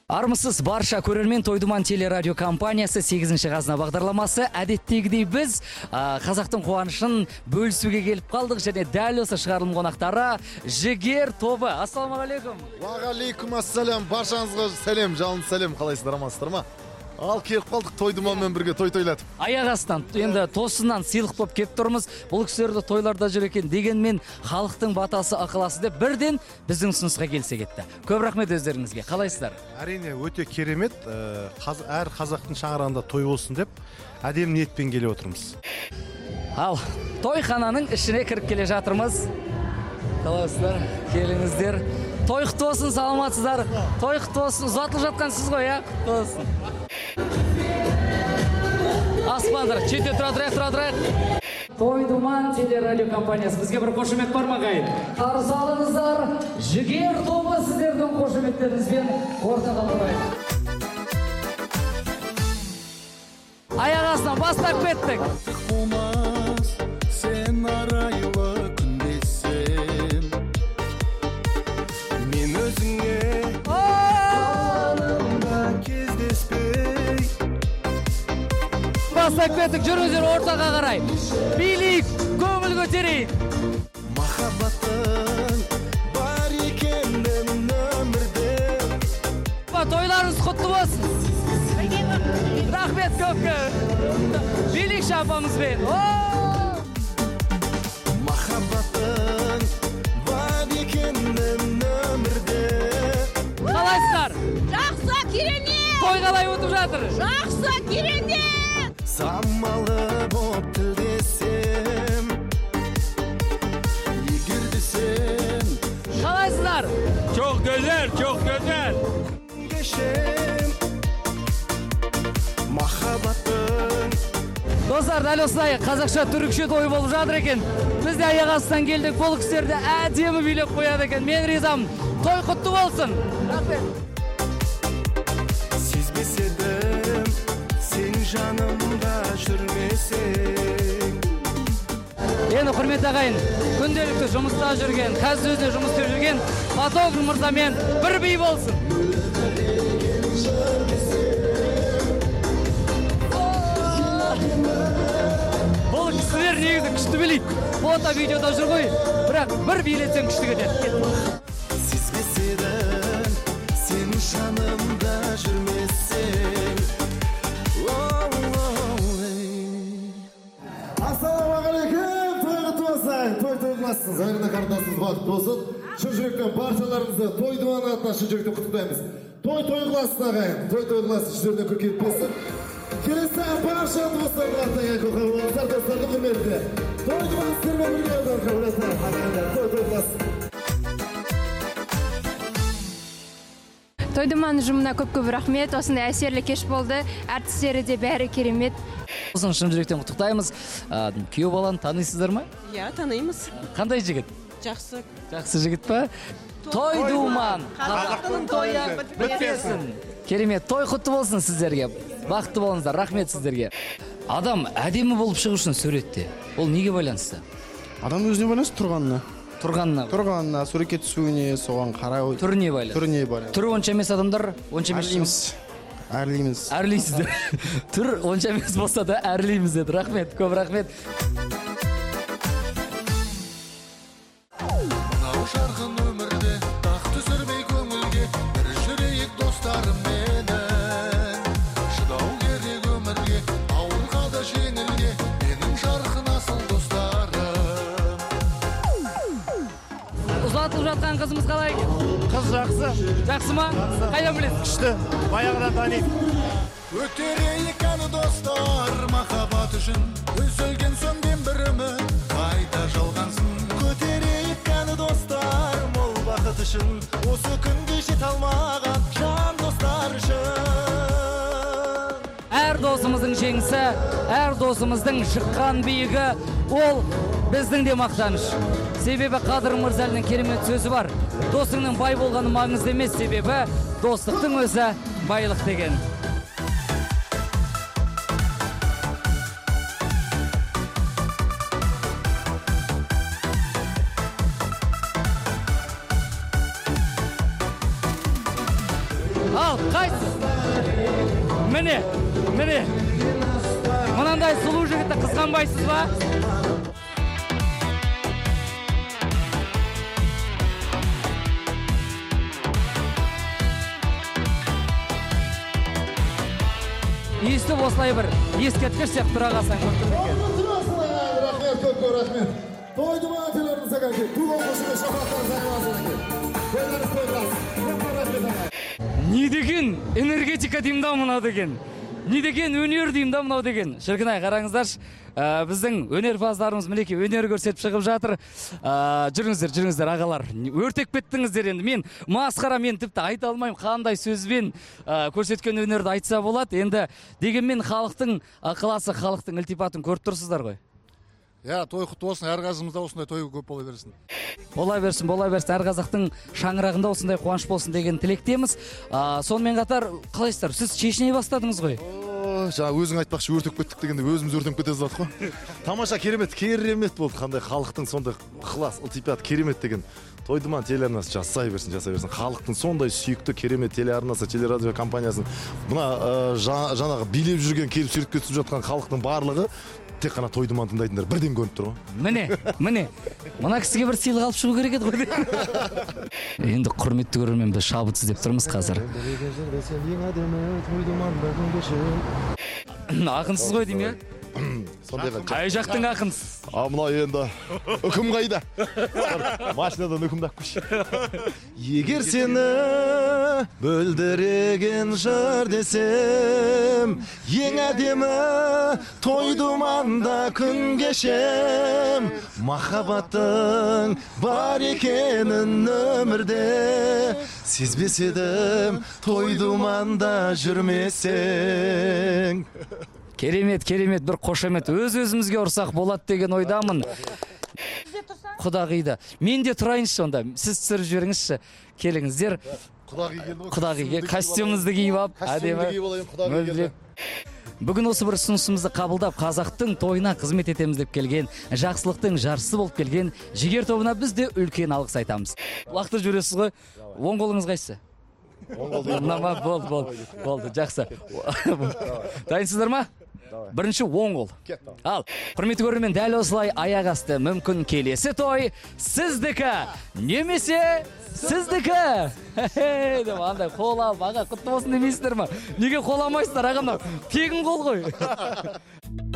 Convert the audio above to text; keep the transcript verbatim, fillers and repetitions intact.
Армысыз барша көрермен, Тойдуман телерадио компаниясы сегизинчи қазына бағдарламасы. Әдеттегідей біз қазақтың қуанышын бөлісуге келіп қалдық, және дәл осы шығарылым қонақтары Жігер тобы. Ассалаумағалейкум. Уағалейкум ассалам. Баршаңызға сәлем, жалын сәлем. Қалайсыздар, амансыздар ма? Ал келіп қалдық Тойдуманмен бірге той тойлатып. Аяқ астынан енді тосыннан сыйлық болып келіп тұрмыз. Бұл кісілерді тойларда жүр екен дегенмен халықтың батасы ықыласы деп бірден біздің ұсынысқа келсе кетті. Көп рахмет өздеріңізге. Қалайсыздар? Әрине өте керемет. Әр қазақтың шаңырағында той болсын деп әдемі ниетпен келіп отырмыз. Ал тойхананың ішіне кіріп келе жатырмыз. Қалайсыздар? Келіңіздер. Той құтты болсын, саламатсыздар. Той құтты болсын. Ұзатылып жатқан сіз ғой, я? Құтты болсын. Аспандар, шетте тұра тұрайық, тұра тұрайық. Тойдуман телерадио компаниясы. Бізге бір қошемет бар ма ғайын? Қарсы алыңыздар. Жігер тобы сіздердің қошеметтеріңізбен ортаға тұрайық. Аяқ астынан бастап кеттік. Сен арайлы күндесен, мен өзіңе жанымда кездеспей. Бастап кеттік, жүріңіздер ортаға қарай. Билейік, көңіл көтерейік. Махаббатың бар екенін өмірде. Тойларыңыз құтты болсын. Рахмет көпке. Билейік шапамызбен. Махаббатың бар екенін өмірде. Қалайсыздар? Жақсы, керемет! Той қалай өтіп жатыр? Жақсы, керемет! Самалы боп тілдесем, егерде сен Қалайсыздар? Çok güzel, çok güzel. кешем, махаббатың. Достар, дәл осылай қазақша түрікше той болып жатыр екен. Біз де аяқ астынан келдік, бұл кісілерді әдемі билеп қояды екен. Мен ризамын. Той құтты болсын. Рахмет. Сезбес едім, сен жанымда жүрмесең. Енді құрметті ағайын, күнделікті жұмыста жүрген, қазір өзіне жұмыс істеп жүрген фотограф мырзамен бір би болсын. Бұл кісілер негізі күшті билейді. Фото видеода жүр ғой, бірақ бір билетсең күшті кетеді. Сезбес едім, сен жанымда жүрмесең. Ассалаумағалейкум, той құтты болсын. Той тойласыңыз, айрына қарындасыңыз бақытты болсын. Шын жүректен баршаларыңызды Тойдуман атынан шын жүректен құттықтаймыз. Той той қыласын ағайын, той той қыласын, жүздеріне күркеліп келсін. Келесі барша достардың артынан көңіл болыңыздар, достардың құрметіне. Тойдуман сіздермен бірге олар қабылдасың, ағайындар, той той қыласын. Тойдуман ұжымына көп-көп рахмет. Осындай әсерлі кеш болды. Әртістері де бәрі керемет. Осыны шын жүректен құттықтаймыз. Күйеу баланы танисыздар ма? Иә, танимыз. Қандай жігіт? Жақсы. Жақсы жігіт па? Тойдуман. Қазақтың тойы бітпесін. Керемет, той құтты болсын сіздерге. Бақытты болыңыздар, рахмет сіздерге. Адам әдемі болып шығу үшін суретте. Ол неге байланысты? Адам өзіне байланысты тұрғанына. Тұрғанына. Тұрғанына, суретке түсуіне, соған қарау. Түріне байланысты. Түріне байланысты. Түрі онша емес адамдар, онша емес. Әрлейміз. Әрлейміз. Әрлейсіздер. Түр онша емес болса да әрлейміз деді. Рахмет, көп рахмет. Мынау жарқын өмірде тақ түсірмей көңілге, бір жүрейік достарым менің. Шыдау керек өмірге, ауырға да жеңілге, менің жарқын асыл достарым. Ұзатылып жатқан қызымыз қалай екен? Kız жақсы. Жақсы ма? Қайдан білесіз? Күшті. Баяғыдан таниды. Өтерейік әні достар, махаббат үшін үзілген сөнген бір үміт қайта жалғансын. Көтерейік әні достар, мол бақыт үшін осы күнге жете алмаған жан достар үшін. Әр досымыздың жеңісі, әр досымыздың шыққан биігі, ол біздің де мақтаныш. Себебі Қадыр Мырзалының керемет сөзі бар. Досыңның бай болғаны маңызды емес, себебі достықтың өзі байлық деген. Ал, қайсыз? Міне, міне. Мынандай сұлу жігітті қызғанбайсыз ба? Естіп осылай бір ескерткіш сияқты тұра қалсаң Рахмет, көп көп рахмет. Тойды ма ателерімізді қанке, туған қошымен шақырақтар зайыласың. Тойдарыз тойдырасыз. Көп көп рахмет ағай. Не деген энергетика деймін да мынау деген. Не деген өнер деймін да мынау деген. Шіркін ай, қараңыздаршы, біздің өнерпаздарымыз мінекей өнер көрсетіп шығып жатыр. Жүріңіздер, жүріңіздер ағалар. Өртеп кеттіңіздер енді. Мен масқара, мен тіпті айта алмаймын қандай сөзбен көрсеткен өнерді айтса болады. Енді дегенмен халықтың ықыласы, халықтың ілтипатын көріп тұрсыздар ғой. Я, той құтты болсын, әр қазымызда осындай той көп бола берсін. Бола берсін, бола берсін, әр қазақтың шаңырағында осындай қуаныш болсын деген тілектеміз. Сонымен қатар, қалайсыздар, сіз шешіне бастадыңыз ғой? Жаңа өзің айтпақшы өртеп кеттік дегенде өзіміз өртеп кетеміз жатық қой. Тамаша, керемет, керемет болды. Қандай халықтың сондай ықылас, ілтипат, керемет деген Тойдыман телеарнасы жасай берсін, жасай берсін. Халықтың сондай сүйікті керемет телеарнасы, телерадио компаниясын мына жаңағы билеп жүрген, келіп суретке түсіп жатқан халықтың барлығы тек қана Тойдыман тыңдайтындар бірден көрініп тұр ғой. Міне, міне. Мына кісіге бір сыйлық алып шығу керек еді ғой. Енді құрметті көрермен, біз шабыт іздеп тұрмыз қазір. Ақынсыз ғой деймін, Сондайға қай жақтың ақынсыз? А мына енді үкім қайда? Машинадан үкімді көш. Егер сені бөлдіреген жыр десем, ең әдемі Тойдыманда күн кешем. Махаббаттың бар екенін өмірде сезбес едім, Тойдыманда жүрмесең. Керемет, керемет, бір қошемет, өз-өзімізге ұрсақ болады деген ойдамын. Құдағиды. Мен де тұрайыншы онда, сіз түсіріп жіберіңізші. Келіңіздер. Құдағиге костюмымызды киіп алып, әдемі. Бүгін осы бір ұсынысымызды қабылдап, қазақтың тойына қызмет етеміз деп келген, жақсылықтың жаршысы болып келген жігер тобына біз де үлкен алғыс айтамыз. Лақты жүресіз ғой, оң қолыңыз қайсысы? Нама, болды, болды, болды, жақсы. Дайынсыздар ма? Бірінші оң қол. Ал, құрметті көрермен, дәл осылай аяқ асты мүмкін келесі той сіздікі, немесе сіздікі. Деп андай қол алып, аға құтты болсын демейсіздер ма? Неге қол алмайсыздар ағамнан? Тегін қол ғой.